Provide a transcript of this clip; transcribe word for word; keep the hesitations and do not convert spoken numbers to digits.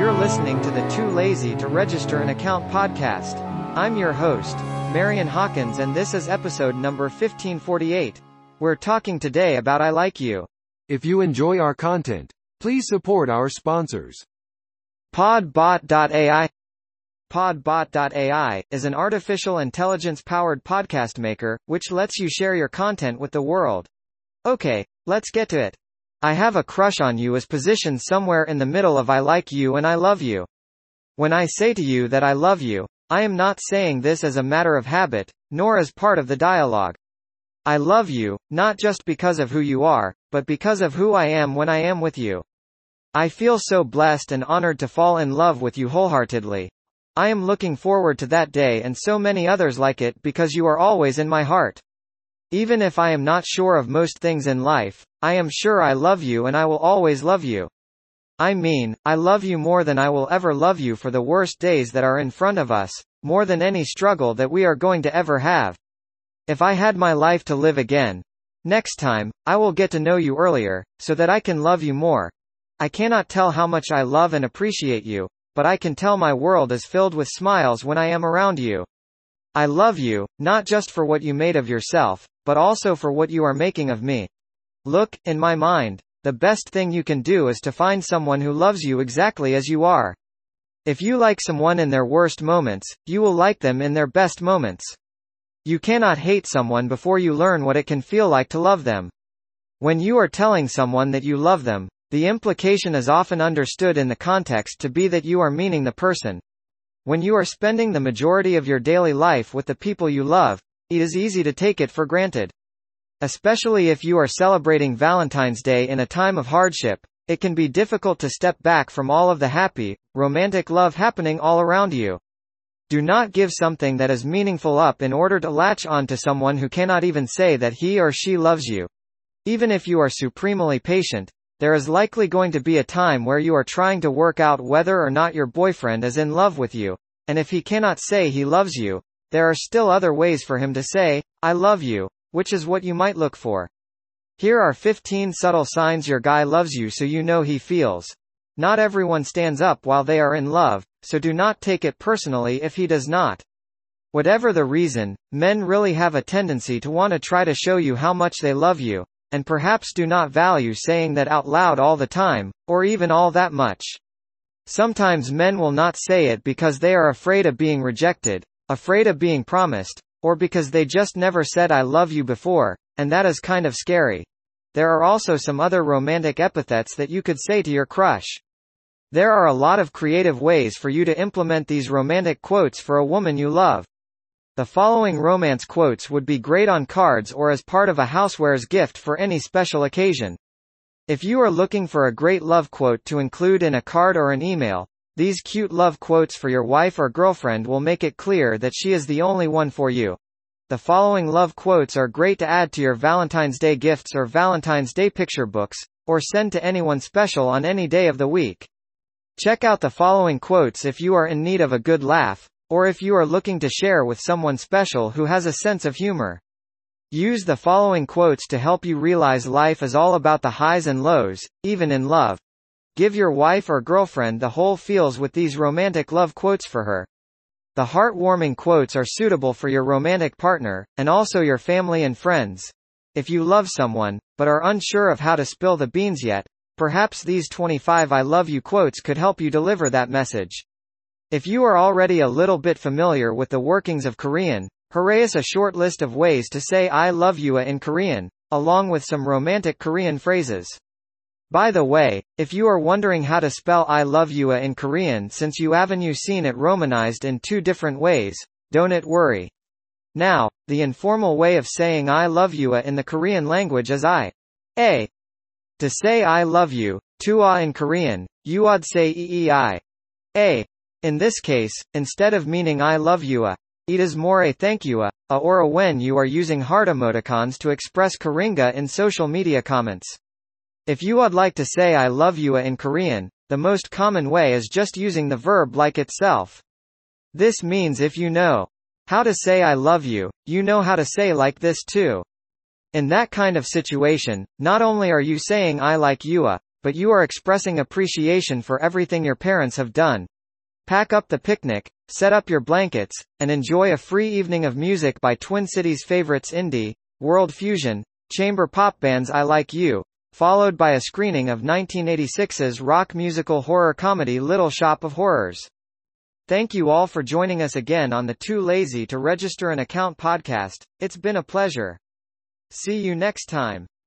you're listening to the Too Lazy to Register an Account podcast. I'm your host, Marian Hawkins, and this is episode number fifteen forty-eight. We're talking today about I Like You. If you enjoy our content, please support our sponsors. Podbot dot A I Podbot dot A I is an artificial intelligence-powered podcast maker, which lets you share your content with the world. Okay, let's get to it. I Have a Crush on You is positioned somewhere in the middle of I Like You and I Love You. When I say to you that I love you, I am not saying this as a matter of habit, nor as part of the dialogue. I love you, not just because of who you are, but because of who I am when I am with you. I feel so blessed and honored to fall in love with you wholeheartedly. I am looking forward to that day and so many others like it because you are always in my heart. Even if I am not sure of most things in life, I am sure I love you and I will always love you. I mean, I love you more than I will ever love you for the worst days that are in front of us, more than any struggle that we are going to ever have. If I had my life to live again, next time, I will get to know you earlier, so that I can love you more. I cannot tell how much I love and appreciate you, but I can tell my world is filled with smiles when I am around you. I love you, not just for what you made of yourself, but also for what you are making of me. Look, in my mind, the best thing you can do is to find someone who loves you exactly as you are. If you like someone in their worst moments, you will like them in their best moments. You cannot hate someone before you learn what it can feel like to love them. When you are telling someone that you love them, the implication is often understood in the context to be that you are meaning the person. When you are spending the majority of your daily life with the people you love, it is easy to take it for granted. Especially if you are celebrating Valentine's Day in a time of hardship, it can be difficult to step back from all of the happy, romantic love happening all around you. Do not give something that is meaningful up in order to latch on to someone who cannot even say that he or she loves you. Even if you are supremely patient, there is likely going to be a time where you are trying to work out whether or not your boyfriend is in love with you, and if he cannot say he loves you, there are still other ways for him to say, I love you, which is what you might look for. Here are fifteen subtle signs your guy loves you so you know he feels. Not everyone stands up while they are in love, so do not take it personally if he does not. Whatever the reason, men really have a tendency to want to try to show you how much they love you, and perhaps do not value saying that out loud all the time, or even all that much. Sometimes men will not say it because they are afraid of being rejected, afraid of being promised, or because they just never said I love you before, and that is kind of scary. There are also some other romantic epithets that you could say to your crush. There are a lot of creative ways for you to implement these romantic quotes for a woman you love. The following romance quotes would be great on cards or as part of a housewares gift for any special occasion. If you are looking for a great love quote to include in a card or an email, these cute love quotes for your wife or girlfriend will make it clear that she is the only one for you. The following love quotes are great to add to your Valentine's Day gifts or Valentine's Day picture books, or send to anyone special on any day of the week. Check out the following quotes if you are in need of a good laugh, or if you are looking to share with someone special who has a sense of humor. Use the following quotes to help you realize life is all about the highs and lows, even in love. Give your wife or girlfriend the whole feels with these romantic love quotes for her. The heartwarming quotes are suitable for your romantic partner, and also your family and friends. If you love someone, but are unsure of how to spill the beans yet, perhaps these twenty-five I love you quotes could help you deliver that message. If you are already a little bit familiar with the workings of Korean, here is a short list of ways to say I love you in Korean, along with some romantic Korean phrases. By the way, if you are wondering how to spell I love you in Korean since you haven't seen it romanized in two different ways, don't it worry. Now, the informal way of saying I love you in the Korean language is I. A. To say I love you, tuwa in Korean, you would say eei. A. In this case, instead of meaning I love you a, it is more a thank you a, a or a when you are using heart emoticons to express Koringa in social media comments. If you would like to say I love you in Korean, the most common way is just using the verb like itself. This means if you know how to say I love you, you know how to say like this too. In that kind of situation, not only are you saying I like you, but you are expressing appreciation for everything your parents have done. Pack up the picnic, set up your blankets, and enjoy a free evening of music by Twin Cities favorites indie, world fusion, chamber pop bands I Like You, followed by a screening of nineteen eighty-six's rock musical horror comedy Little Shop of Horrors. Thank you all for joining us again on the Too Lazy to Register an Account podcast. It's been a pleasure. See you next time.